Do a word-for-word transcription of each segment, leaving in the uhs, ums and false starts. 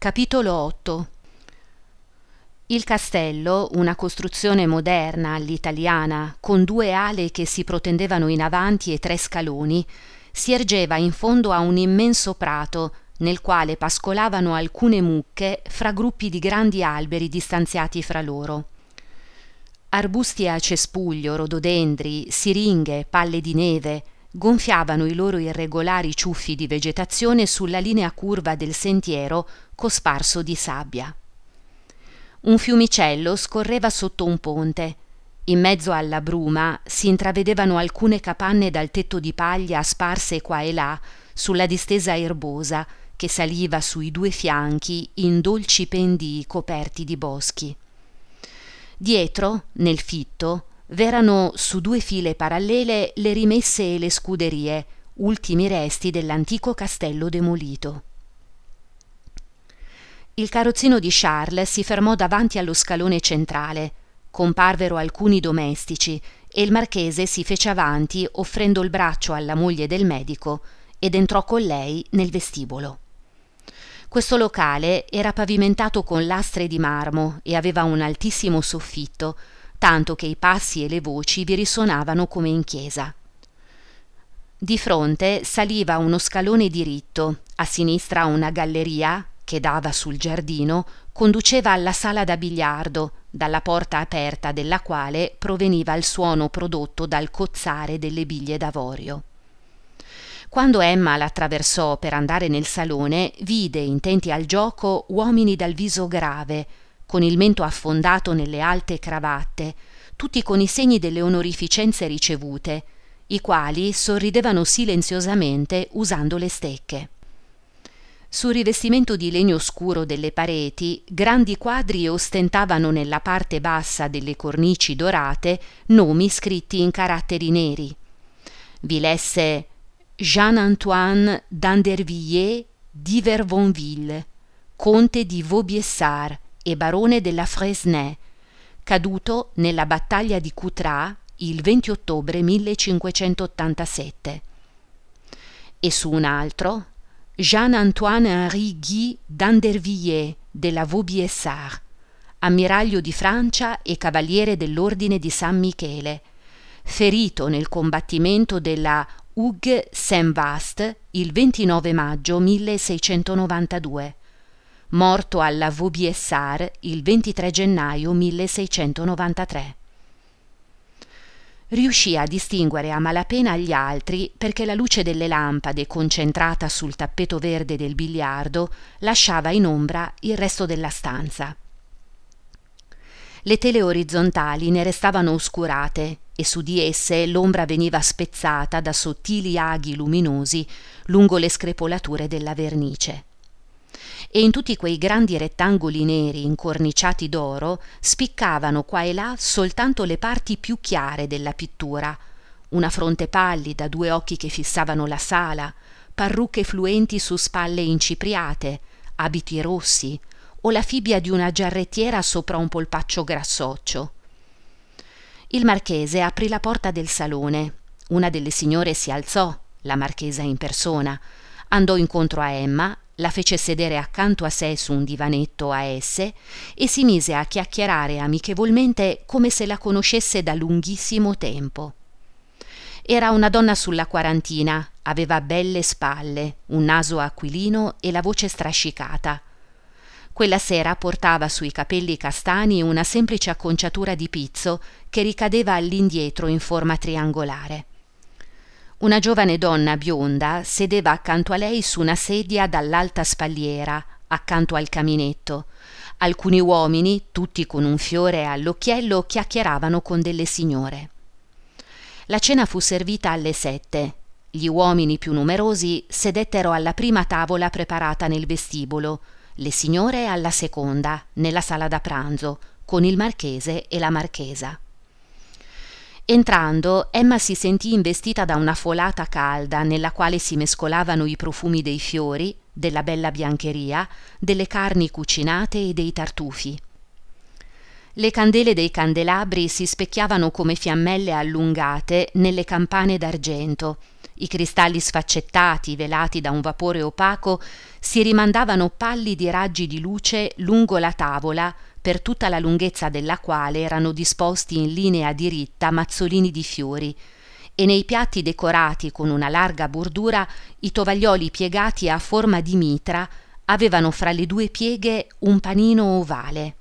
Capitolo otto. Il castello, una costruzione moderna all'italiana, con due ale che si protendevano in avanti e tre scaloni, si ergeva in fondo a un immenso prato, nel quale pascolavano alcune mucche fra gruppi di grandi alberi distanziati fra loro. Arbusti a cespuglio, rododendri, siringhe, palle di neve gonfiavano i loro irregolari ciuffi di vegetazione sulla linea curva del sentiero cosparso di sabbia. Un fiumicello scorreva sotto un ponte. In mezzo alla bruma si intravedevano alcune capanne dal tetto di paglia sparse qua e là sulla distesa erbosa che saliva sui due fianchi in dolci pendii coperti di boschi. Dietro, nel fitto, v'erano su due file parallele le rimesse e le scuderie, ultimi resti dell'antico castello demolito. Il carrozzino di Charles si fermò davanti allo scalone centrale. Comparvero alcuni domestici e il marchese si fece avanti offrendo il braccio alla moglie del medico ed entrò con lei nel vestibolo. Questo locale era pavimentato con lastre di marmo e aveva un altissimo soffitto, tanto che i passi e le voci vi risuonavano come in chiesa. Di fronte saliva uno scalone diritto, a sinistra una galleria che dava sul giardino conduceva alla sala da biliardo, dalla porta aperta della quale proveniva il suono prodotto dal cozzare delle biglie d'avorio. Quando Emma l'attraversò per andare nel salone, vide, intenti al gioco, uomini dal viso grave, con il mento affondato nelle alte cravatte, tutti con i segni delle onorificenze ricevute, i quali sorridevano silenziosamente usando le stecche. Sul rivestimento di legno scuro delle pareti, grandi quadri ostentavano nella parte bassa delle cornici dorate nomi scritti in caratteri neri. Vi lesse Jean-Antoine d'Andervilliers d'Iverbonville, conte di Vaubyessard e barone della Fresnay, caduto nella battaglia di Coutras il venti ottobre millecinquecentottantasette. E su un altro Jean-Antoine Henri Guy d'Andervilliers della Vaubyessard, ammiraglio di Francia e cavaliere dell'Ordine di San Michele, ferito nel combattimento della Hougue Saint-Vaast il ventinove maggio milleseicentonovantadue, morto alla Vaubyessard il ventitré gennaio milleseicentonovantatré. Riuscì a distinguere a malapena gli altri perché la luce delle lampade concentrata sul tappeto verde del biliardo lasciava in ombra il resto della stanza. Le tele orizzontali ne restavano oscurate e su di esse l'ombra veniva spezzata da sottili aghi luminosi lungo le screpolature della vernice. E in tutti quei grandi rettangoli neri incorniciati d'oro spiccavano qua e là soltanto le parti più chiare della pittura, una fronte pallida, due occhi che fissavano la sala, parrucche fluenti su spalle incipriate, abiti rossi o la fibbia di una giarrettiera sopra un polpaccio grassoccio. Il marchese aprì la porta del salone. Una delle signore si alzò, la marchesa in persona, andò incontro a Emma, la fece sedere accanto a sé su un divanetto a esse e si mise a chiacchierare amichevolmente come se la conoscesse da lunghissimo tempo. Era una donna sulla quarantina, aveva belle spalle, un naso aquilino e la voce strascicata. Quella sera portava sui capelli castani una semplice acconciatura di pizzo che ricadeva all'indietro in forma triangolare. Una giovane donna bionda sedeva accanto a lei su una sedia dall'alta spalliera, accanto al caminetto. Alcuni uomini, tutti con un fiore all'occhiello, chiacchieravano con delle signore. La cena fu servita alle sette. Gli uomini più numerosi sedettero alla prima tavola preparata nel vestibolo, le signore alla seconda, nella sala da pranzo, con il marchese e la marchesa. Entrando, Emma si sentì investita da una folata calda nella quale si mescolavano i profumi dei fiori, della bella biancheria, delle carni cucinate e dei tartufi. Le candele dei candelabri si specchiavano come fiammelle allungate nelle campane d'argento I cristalli sfaccettati, velati da un vapore opaco, si rimandavano pallidi raggi di luce lungo la tavola, per tutta la lunghezza della quale erano disposti in linea diritta mazzolini di fiori, e nei piatti decorati con una larga bordura i tovaglioli piegati a forma di mitra avevano fra le due pieghe un panino ovale.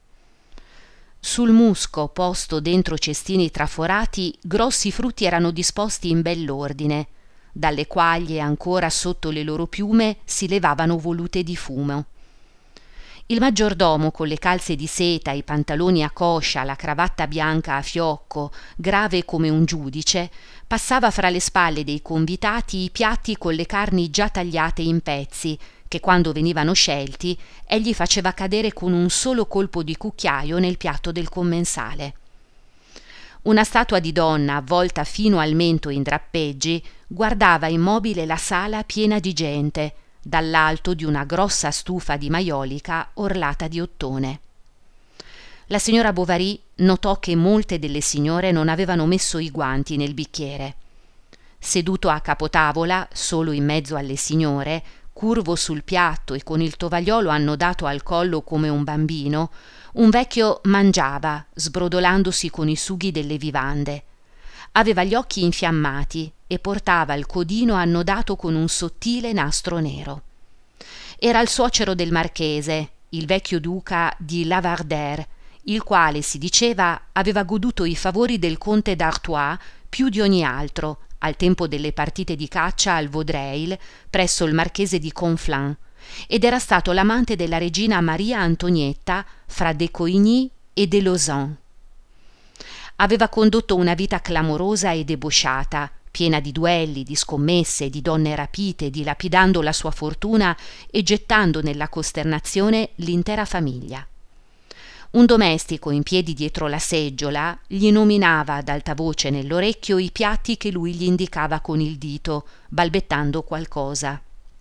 Sul musco, posto dentro cestini traforati, grossi frutti erano disposti in bell'ordine. Dalle quaglie, ancora sotto le loro piume, si levavano volute di fumo. Il maggiordomo, con le calze di seta, i pantaloni a coscia, la cravatta bianca a fiocco, grave come un giudice, passava fra le spalle dei convitati i piatti con le carni già tagliate in pezzi, che quando venivano scelti egli faceva cadere con un solo colpo di cucchiaio nel piatto del commensale. Una statua di donna, avvolta fino al mento in drappeggi, guardava immobile la sala piena di gente, dall'alto di una grossa stufa di maiolica orlata di ottone. La signora Bovary notò che molte delle signore non avevano messo i guanti nel bicchiere. Seduto a capotavola, solo in mezzo alle signore, curvo sul piatto e con il tovagliolo annodato al collo come un bambino, un vecchio mangiava, sbrodolandosi con i sughi delle vivande. Aveva gli occhi infiammati e portava il codino annodato con un sottile nastro nero. Era il suocero del marchese, il vecchio duca di Lavardaire, il quale, si diceva, aveva goduto i favori del conte d'Artois più di ogni altro, al tempo delle partite di caccia al Vaudreuil presso il marchese di Conflans, ed era stato l'amante della regina Maria Antonietta fra de Coigny e de Lausanne. Aveva condotto una vita clamorosa e debosciata, piena di duelli, di scommesse, di donne rapite, dilapidando la sua fortuna e gettando nella costernazione l'intera famiglia. Un domestico in piedi dietro la seggiola gli nominava ad alta voce nell'orecchio i piatti che lui gli indicava con il dito, balbettando qualcosa.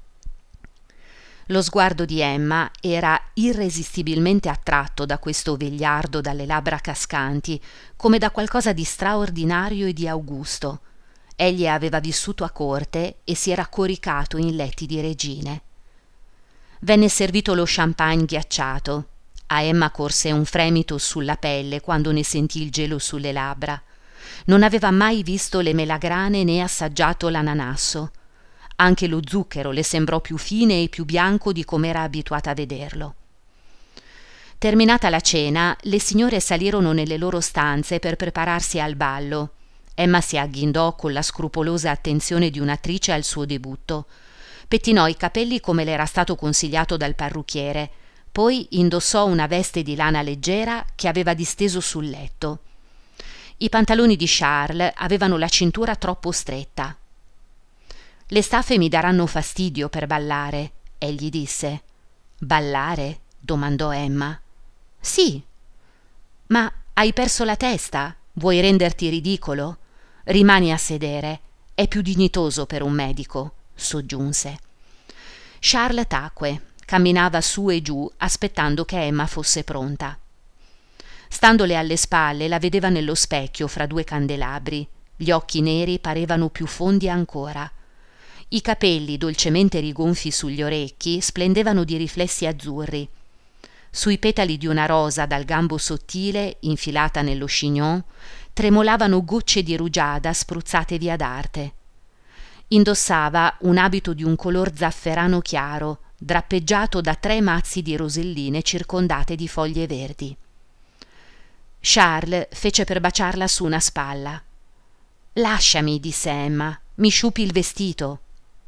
Lo sguardo di Emma era irresistibilmente attratto da questo vegliardo dalle labbra cascanti, come da qualcosa di straordinario e di augusto. Egli aveva vissuto a corte e si era coricato in letti di regine. Venne servito lo champagne ghiacciato. A Emma corse un fremito sulla pelle quando ne sentì il gelo sulle labbra. Non aveva mai visto le melagrane né assaggiato l'ananasso. Anche lo zucchero le sembrò più fine e più bianco di com'era abituata a vederlo. Terminata la cena, le signore salirono nelle loro stanze per prepararsi al ballo. Emma si agghindò con la scrupolosa attenzione di un'attrice al suo debutto. Pettinò i capelli come le era stato consigliato dal parrucchiere, poi indossò una veste di lana leggera che aveva disteso sul letto. I pantaloni di Charles avevano la cintura troppo stretta. «Le staffe mi daranno fastidio per ballare», egli disse. «Ballare?» domandò Emma. «Sì». «Ma hai perso la testa? Vuoi renderti ridicolo? Rimani a sedere. È più dignitoso per un medico», soggiunse. Charles tacque, camminava su e giù aspettando che Emma fosse pronta. Standole alle spalle la vedeva nello specchio fra due candelabri. Gli occhi neri parevano più fondi ancora. I capelli, dolcemente rigonfi sugli orecchi, splendevano di riflessi azzurri. Sui petali di una rosa dal gambo sottile, infilata nello chignon, tremolavano gocce di rugiada spruzzate via d'arte. Indossava un abito di un color zafferano chiaro, drappeggiato da tre mazzi di roselline circondate di foglie verdi. Charles fece per baciarla su una spalla. «Lasciami», disse Emma, «mi sciupi il vestito».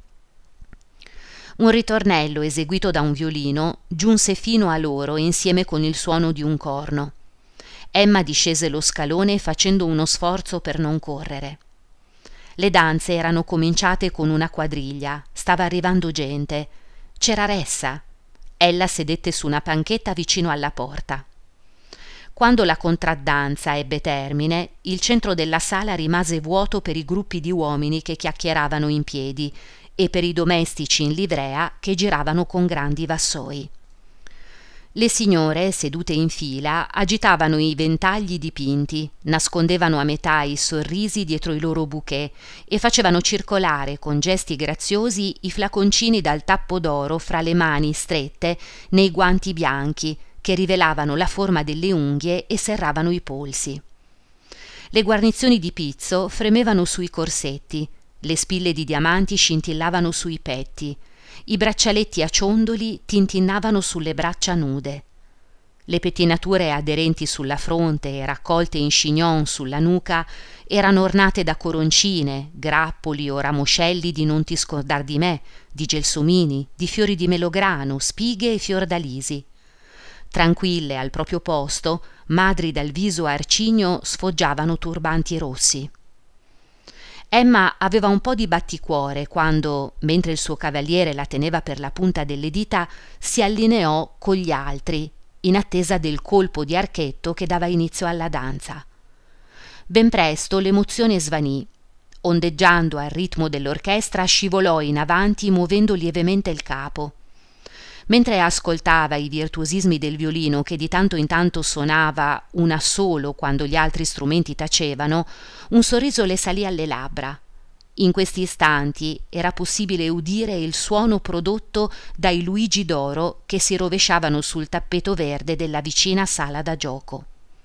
Un ritornello eseguito da un violino giunse fino a loro insieme con il suono di un corno. Emma discese lo scalone facendo uno sforzo per non correre. Le danze erano cominciate con una quadriglia, stava arrivando gente. C'era Ressa. Ella sedette su una panchetta vicino alla porta. Quando la contraddanza ebbe termine, il centro della sala rimase vuoto per i gruppi di uomini che chiacchieravano in piedi e per i domestici in livrea che giravano con grandi vassoi. Le signore, sedute in fila, agitavano i ventagli dipinti, nascondevano a metà i sorrisi dietro i loro bouquet e facevano circolare con gesti graziosi i flaconcini dal tappo d'oro fra le mani strette nei guanti bianchi che rivelavano la forma delle unghie e serravano i polsi. Le guarnizioni di pizzo fremevano sui corsetti, le spille di diamanti scintillavano sui petti, i braccialetti a ciondoli tintinnavano sulle braccia nude. Le pettinature aderenti sulla fronte e raccolte in chignon sulla nuca erano ornate da coroncine, grappoli o ramoscelli di non ti scordar di me, di gelsomini, di fiori di melograno, spighe e fiordalisi. Tranquille al proprio posto, madri dal viso arcigno sfoggiavano turbanti rossi. Emma aveva un po' di batticuore quando, mentre il suo cavaliere la teneva per la punta delle dita, si allineò con gli altri, in attesa del colpo di archetto che dava inizio alla danza. Ben presto l'emozione svanì. Ondeggiando al ritmo dell'orchestra, scivolò in avanti muovendo lievemente il capo. Mentre ascoltava i virtuosismi del violino che di tanto in tanto suonava una solo quando gli altri strumenti tacevano, un sorriso le salì alle labbra. In questi istanti era possibile udire il suono prodotto dai Luigi d'oro che si rovesciavano sul tappeto verde della vicina sala da gioco.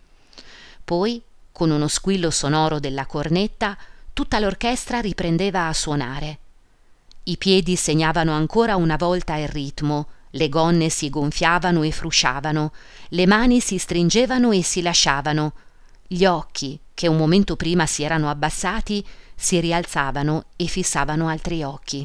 Poi, con uno squillo sonoro della cornetta, tutta l'orchestra riprendeva a suonare. I piedi segnavano ancora una volta il ritmo, le gonne si gonfiavano e frusciavano, le mani si stringevano e si lasciavano, gli occhi, che un momento prima si erano abbassati, si rialzavano e fissavano altri occhi.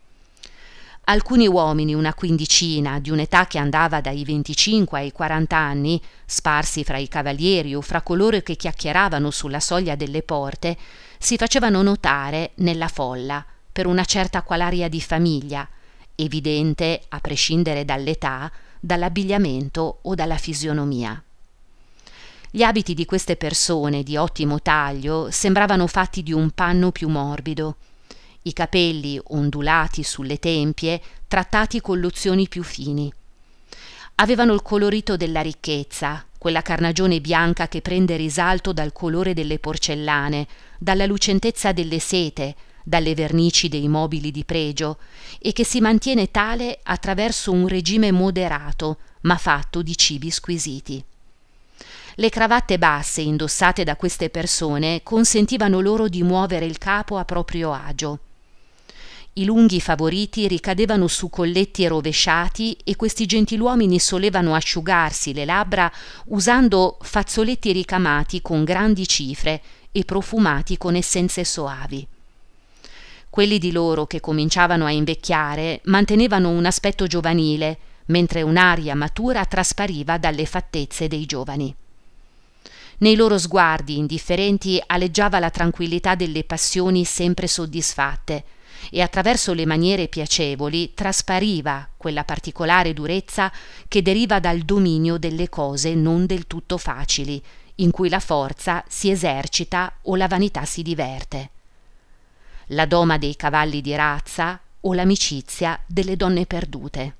Alcuni uomini, una quindicina, di un'età che andava dai venticinque ai quaranta anni, sparsi fra i cavalieri o fra coloro che chiacchieravano sulla soglia delle porte, si facevano notare nella folla per una certa qualaria di famiglia, evidente a prescindere dall'età, dall'abbigliamento o dalla fisionomia. Gli abiti di queste persone di ottimo taglio sembravano fatti di un panno più morbido, i capelli ondulati sulle tempie trattati con lozioni più fini. Avevano il colorito della ricchezza, quella carnagione bianca che prende risalto dal colore delle porcellane, dalla lucentezza delle sete, dalle vernici dei mobili di pregio e che si mantiene tale attraverso un regime moderato ma fatto di cibi squisiti. Le cravatte basse indossate da queste persone consentivano loro di muovere il capo a proprio agio. I lunghi favoriti ricadevano su colletti rovesciati e questi gentiluomini solevano asciugarsi le labbra usando fazzoletti ricamati con grandi cifre e profumati con essenze soavi. Quelli di loro che cominciavano a invecchiare mantenevano un aspetto giovanile, mentre un'aria matura traspariva dalle fattezze dei giovani. Nei loro sguardi indifferenti aleggiava la tranquillità delle passioni sempre soddisfatte e attraverso le maniere piacevoli traspariva quella particolare durezza che deriva dal dominio delle cose non del tutto facili, in cui la forza si esercita o la vanità si diverte. La doma dei cavalli di razza o l'amicizia delle donne perdute.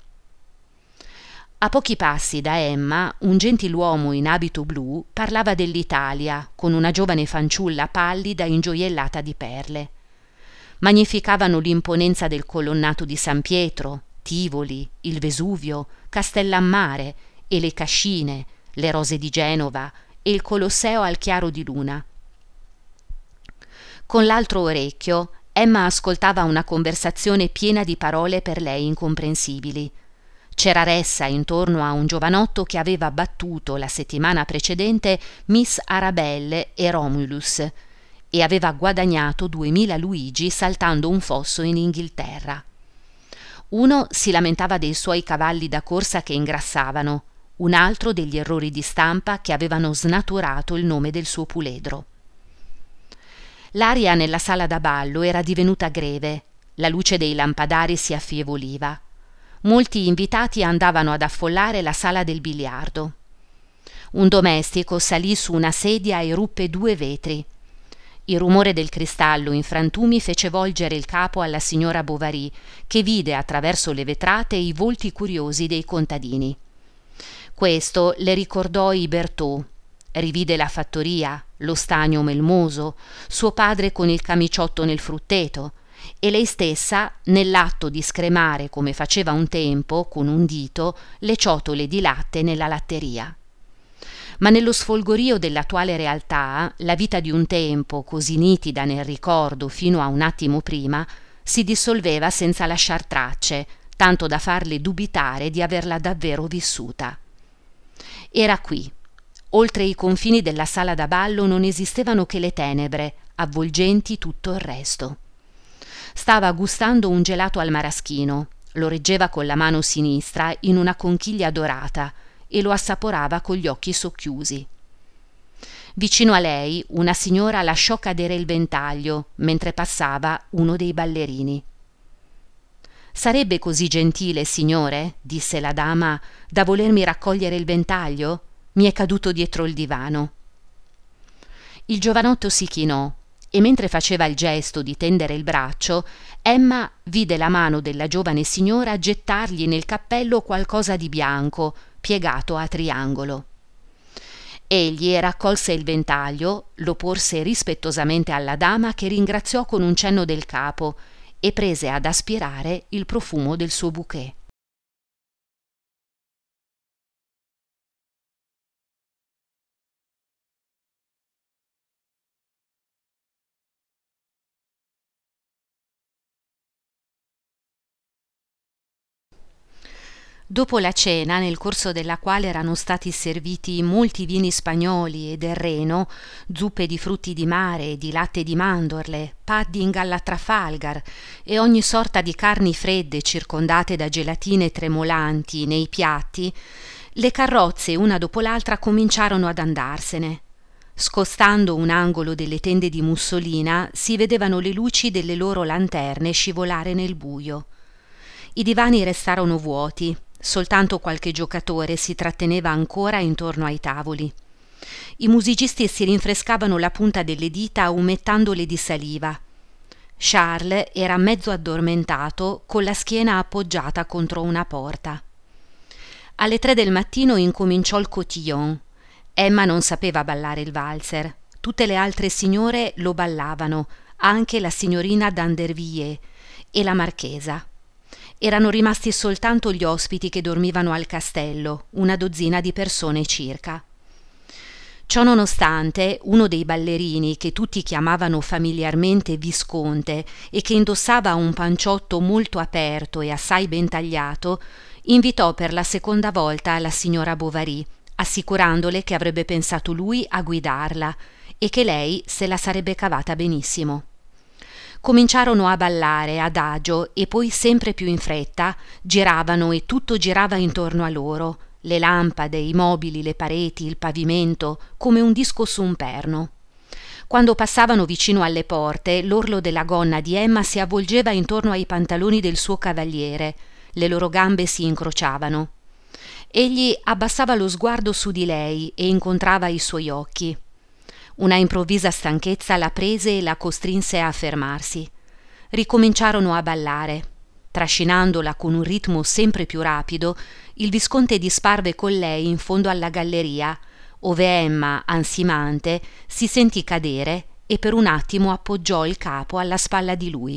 A pochi passi da Emma, un gentiluomo in abito blu parlava dell'Italia con una giovane fanciulla pallida ingioiellata di perle. Magnificavano l'imponenza del colonnato di San Pietro, Tivoli, il Vesuvio, Castellammare e le Cascine, le rose di Genova e il Colosseo al chiaro di luna. Con l'altro orecchio Emma ascoltava una conversazione piena di parole per lei incomprensibili. C'era ressa intorno a un giovanotto che aveva battuto la settimana precedente Miss Arabelle e Romulus e aveva guadagnato duemila luigi saltando un fosso in Inghilterra. Uno si lamentava dei suoi cavalli da corsa che ingrassavano, un altro degli errori di stampa che avevano snaturato il nome del suo puledro. L'aria nella sala da ballo era divenuta greve, la luce dei lampadari si affievoluva. Molti invitati andavano ad affollare la sala del biliardo. Un domestico salì su una sedia e ruppe due vetri. Il rumore del cristallo in frantumi fece volgere il capo alla signora Bovary, che vide attraverso le vetrate i volti curiosi dei contadini. Questo le ricordò i Bertaux. Rivide la fattoria, lo stagno melmoso, suo padre con il camiciotto nel frutteto, e lei stessa, nell'atto di scremare come faceva un tempo con un dito le ciotole di latte nella latteria. Ma nello sfolgorio dell'attuale realtà, la vita di un tempo, così nitida nel ricordo fino a un attimo prima, si dissolveva senza lasciar tracce, tanto da farle dubitare di averla davvero vissuta. Era qui. Oltre i confini della sala da ballo non esistevano che le tenebre, avvolgenti tutto il resto. Stava gustando un gelato al maraschino, lo reggeva con la mano sinistra in una conchiglia dorata e lo assaporava con gli occhi socchiusi. Vicino a lei una signora lasciò cadere il ventaglio mentre passava uno dei ballerini. «Sarebbe così gentile, signore?» disse la dama, «da volermi raccogliere il ventaglio? Mi è caduto dietro il divano». Il giovanotto si chinò e mentre faceva il gesto di tendere il braccio, Emma vide la mano della giovane signora gettargli nel cappello qualcosa di bianco, piegato a triangolo. Egli raccolse il ventaglio, lo porse rispettosamente alla dama che ringraziò con un cenno del capo e prese ad aspirare il profumo del suo bouquet. Dopo la cena, nel corso della quale erano stati serviti molti vini spagnoli e del Reno, zuppe di frutti di mare e di latte di mandorle, pudding alla Trafalgar e ogni sorta di carni fredde circondate da gelatine tremolanti nei piatti, le carrozze una dopo l'altra cominciarono ad andarsene. Scostando un angolo delle tende di mussolina si vedevano le luci delle loro lanterne scivolare nel buio. I divani restarono vuoti. Soltanto qualche giocatore si tratteneva ancora intorno ai tavoli. I musicisti si rinfrescavano la punta delle dita umettandole di saliva. Charles era mezzo addormentato con la schiena appoggiata contro una porta. Alle tre del mattino incominciò il cotillon. Emma non sapeva ballare il valzer. Tutte le altre signore lo ballavano, anche la signorina d'Andervilliers e la marchesa. Erano rimasti soltanto gli ospiti che dormivano al castello, una dozzina di persone circa. Ciò nonostante, uno dei ballerini, che tutti chiamavano familiarmente Visconte e che indossava un panciotto molto aperto e assai ben tagliato, invitò per la seconda volta la signora Bovary, assicurandole che avrebbe pensato lui a guidarla e che lei se la sarebbe cavata benissimo. Cominciarono a ballare adagio e poi sempre più in fretta giravano e tutto girava intorno a loro, le lampade, i mobili, le pareti, il pavimento, come un disco su un perno. Quando passavano vicino alle porte, l'orlo della gonna di Emma si avvolgeva intorno ai pantaloni del suo cavaliere, le loro gambe si incrociavano. Egli abbassava lo sguardo su di lei e incontrava i suoi occhi. Una improvvisa stanchezza la prese e la costrinse a fermarsi. Ricominciarono a ballare. Trascinandola con un ritmo sempre più rapido, il visconte disparve con lei in fondo alla galleria, ove Emma, ansimante, si sentì cadere e per un attimo appoggiò il capo alla spalla di lui.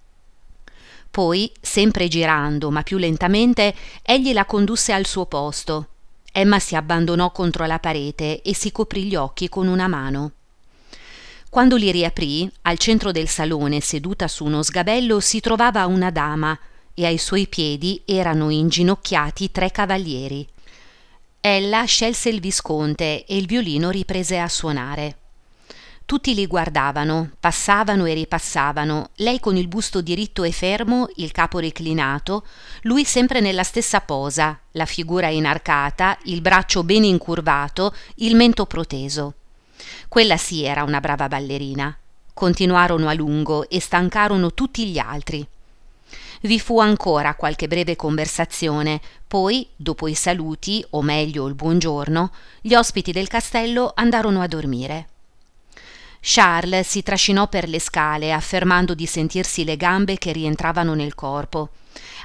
Poi, sempre girando, ma più lentamente, egli la condusse al suo posto. Emma si abbandonò contro la parete e si coprì gli occhi con una mano. Quando li riaprì, al centro del salone, seduta su uno sgabello, si trovava una dama e ai suoi piedi erano inginocchiati tre cavalieri. Ella scelse il visconte e il violino riprese a suonare. Tutti li guardavano, passavano e ripassavano, lei con il busto diritto e fermo, il capo reclinato, lui sempre nella stessa posa, la figura inarcata, il braccio bene incurvato, il mento proteso. Quella sì era una brava ballerina. Continuarono a lungo e stancarono tutti gli altri. Vi fu ancora qualche breve conversazione, poi, dopo i saluti, o meglio il buongiorno, gli ospiti del castello andarono a dormire. Charles si trascinò per le scale affermando di sentirsi le gambe che rientravano nel corpo.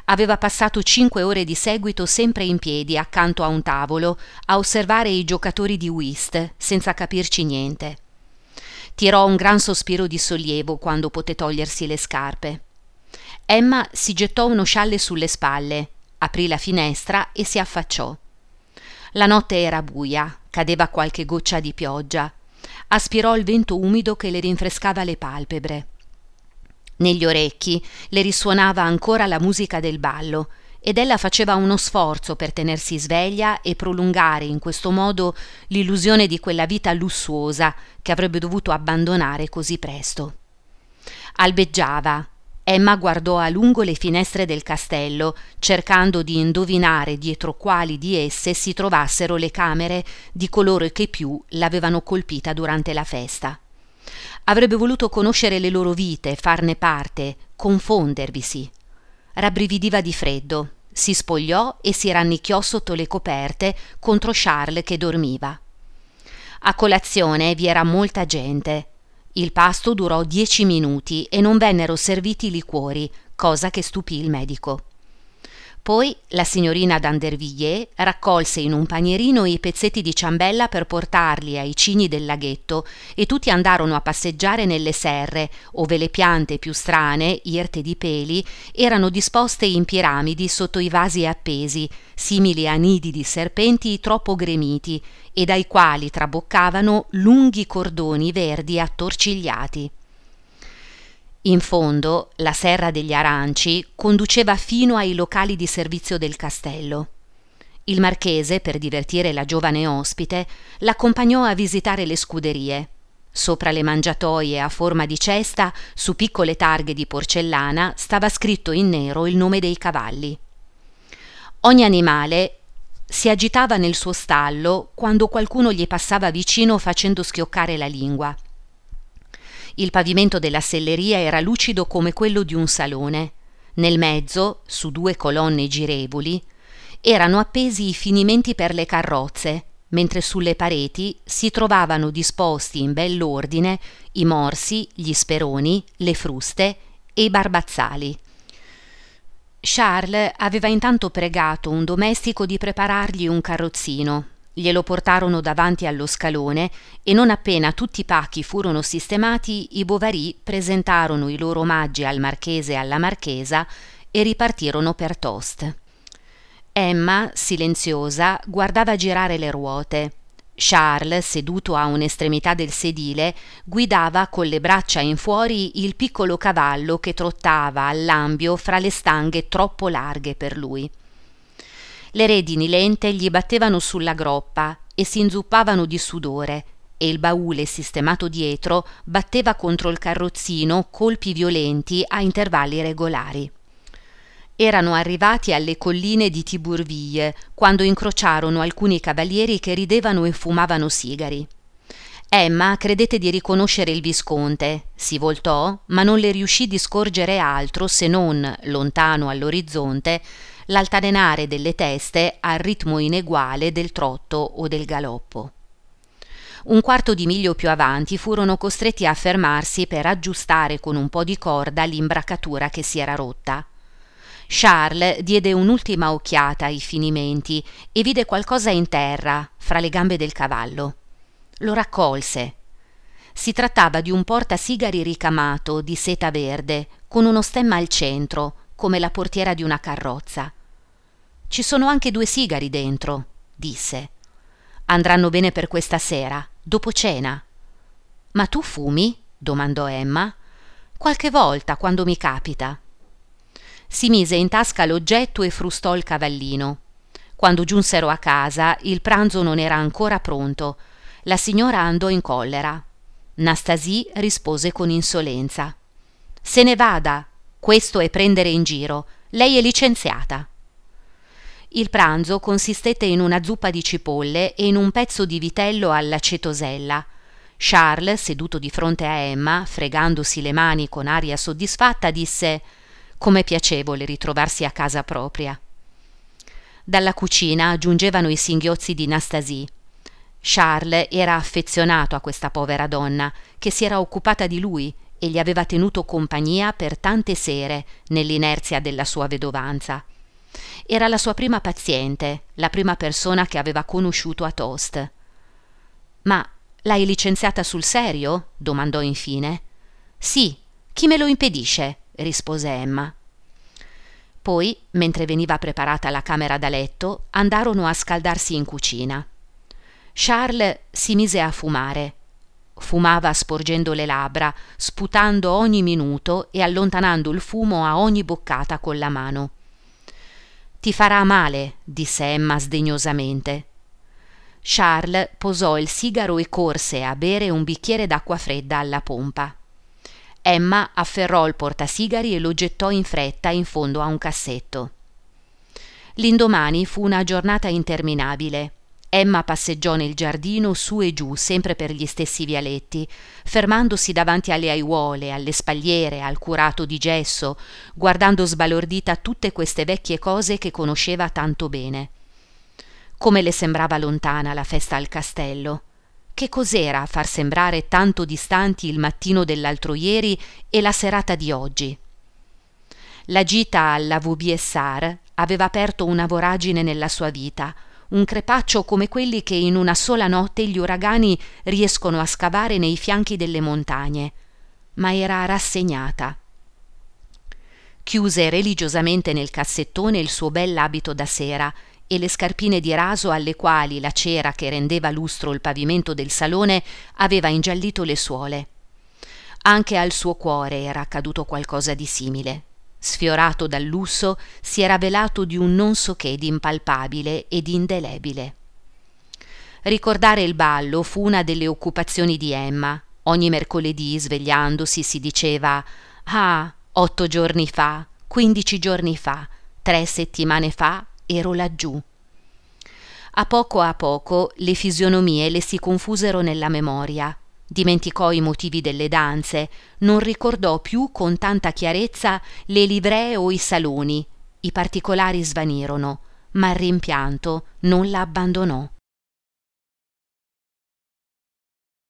Aveva passato cinque ore di seguito sempre in piedi accanto a un tavolo a osservare i giocatori di whist senza capirci niente. Tirò un gran sospiro di sollievo quando poté togliersi le scarpe. Emma si gettò uno scialle sulle spalle, aprì la finestra e si affacciò. La notte era buia, cadeva qualche goccia di pioggia. Aspirò il vento umido che le rinfrescava le palpebre. Negli orecchi le risuonava ancora la musica del ballo ed ella faceva uno sforzo per tenersi sveglia e prolungare in questo modo l'illusione di quella vita lussuosa che avrebbe dovuto abbandonare così presto. Albeggiava. Emma guardò a lungo le finestre del castello, cercando di indovinare dietro quali di esse si trovassero le camere di coloro che più l'avevano colpita durante la festa. Avrebbe voluto conoscere le loro vite, farne parte, confondervisi. Rabbrividiva di freddo, si spogliò e si rannicchiò sotto le coperte contro Charles che dormiva. A colazione vi era molta gente. Il pasto durò dieci minuti e non vennero serviti liquori, cosa che stupì il medico. Poi la signorina d'Andervilliers raccolse in un panierino i pezzetti di ciambella per portarli ai cigni del laghetto e tutti andarono a passeggiare nelle serre, ove le piante più strane, irte di peli, erano disposte in piramidi sotto i vasi appesi, simili a nidi di serpenti troppo gremiti, e dai quali traboccavano lunghi cordoni verdi attorcigliati. In fondo, la serra degli aranci conduceva fino ai locali di servizio del castello. Il marchese, per divertire la giovane ospite, l'accompagnò a visitare le scuderie. Sopra le mangiatoie a forma di cesta, su piccole targhe di porcellana, stava scritto in nero il nome dei cavalli. Ogni animale si agitava nel suo stallo quando qualcuno gli passava vicino facendo schioccare la lingua. Il pavimento della selleria era lucido come quello di un salone. Nel mezzo, su due colonne girevoli, erano appesi i finimenti per le carrozze, mentre sulle pareti si trovavano disposti in bell'ordine i morsi, gli speroni, le fruste e i barbazzali. Charles aveva intanto pregato un domestico di preparargli un carrozzino. Glielo portarono davanti allo scalone e non appena tutti i pacchi furono sistemati, i Bovary presentarono i loro omaggi al marchese e alla marchesa e ripartirono per Tostes. Emma, silenziosa, guardava girare le ruote. Charles, seduto a un'estremità del sedile, guidava con le braccia in fuori il piccolo cavallo che trottava all'ambio fra le stanghe troppo larghe per lui. Le redini lente gli battevano sulla groppa e si inzuppavano di sudore, e il baule sistemato dietro batteva contro il carrozzino colpi violenti a intervalli regolari. Erano arrivati alle colline di Tibourville quando incrociarono alcuni cavalieri che ridevano e fumavano sigari. Emma credette di riconoscere il visconte, si voltò, ma non le riuscì di scorgere altro se non, lontano all'orizzonte, l'altalenare delle teste al ritmo ineguale del trotto o del galoppo. Un quarto di miglio più avanti furono costretti a fermarsi per aggiustare con un po' di corda l'imbracatura che si era rotta. Charles diede un'ultima occhiata ai finimenti e vide qualcosa in terra, fra le gambe del cavallo. Lo raccolse. Si trattava di un portasigari ricamato di seta verde, con uno stemma al centro, come la portiera di una carrozza. «Ci sono anche due sigari dentro», disse. «Andranno bene per questa sera, dopo cena». «Ma tu fumi?» domandò Emma. «Qualche volta, quando mi capita». Si mise in tasca l'oggetto e frustò il cavallino. Quando giunsero a casa, il pranzo non era ancora pronto. La signora andò in collera. Nastasie rispose con insolenza: «Se ne vada, questo è prendere in giro. Lei è licenziata». Il pranzo consistette in una zuppa di cipolle e in un pezzo di vitello alla cetosella. Charles, seduto di fronte a Emma, fregandosi le mani con aria soddisfatta, disse: «Com'è piacevole ritrovarsi a casa propria». Dalla cucina giungevano i singhiozzi di Nastasie. Charles era affezionato a questa povera donna, che si era occupata di lui e gli aveva tenuto compagnia per tante sere nell'inerzia della sua vedovanza. Era la sua prima paziente, la prima persona che aveva conosciuto a Tost. «Ma l'hai licenziata sul serio?» domandò infine. «Sì, chi me lo impedisce?» rispose Emma. Poi, mentre veniva preparata la camera da letto, andarono a scaldarsi in cucina. Charles si mise a fumare. Fumava sporgendo le labbra, sputando ogni minuto e allontanando il fumo a ogni boccata con la mano. «Ti farà male», disse Emma sdegnosamente. Charles posò il sigaro e corse a bere un bicchiere d'acqua fredda alla pompa. Emma afferrò il portasigari e lo gettò in fretta in fondo a un cassetto. L'indomani fu una giornata interminabile. Emma passeggiò nel giardino su e giù sempre per gli stessi vialetti, fermandosi davanti alle aiuole, alle spalliere, al curato di gesso, guardando sbalordita tutte queste vecchie cose che conosceva tanto bene. Come le sembrava lontana la festa al castello. Che cos'era far sembrare tanto distanti il mattino dell'altro ieri e la serata di oggi? La gita alla Vaubyessard aveva aperto una voragine nella sua vita, un crepaccio come quelli che in una sola notte gli uragani riescono a scavare nei fianchi delle montagne, ma era rassegnata. Chiuse religiosamente nel cassettone il suo bell'abito da sera e le scarpine di raso alle quali la cera che rendeva lustro il pavimento del salone aveva ingiallito le suole. Anche al suo cuore era accaduto qualcosa di simile. Sfiorato dal lusso, si era velato di un non so che di impalpabile e di indelebile. Ricordare il ballo fu una delle occupazioni di Emma. Ogni mercoledì, svegliandosi, si diceva: «Ah, otto giorni fa, quindici giorni fa, tre settimane fa ero laggiù». A poco a poco le fisionomie le si confusero nella memoria. Dimenticò i motivi delle danze, non ricordò più con tanta chiarezza le livree o i saloni, i particolari svanirono, ma il rimpianto non la abbandonò.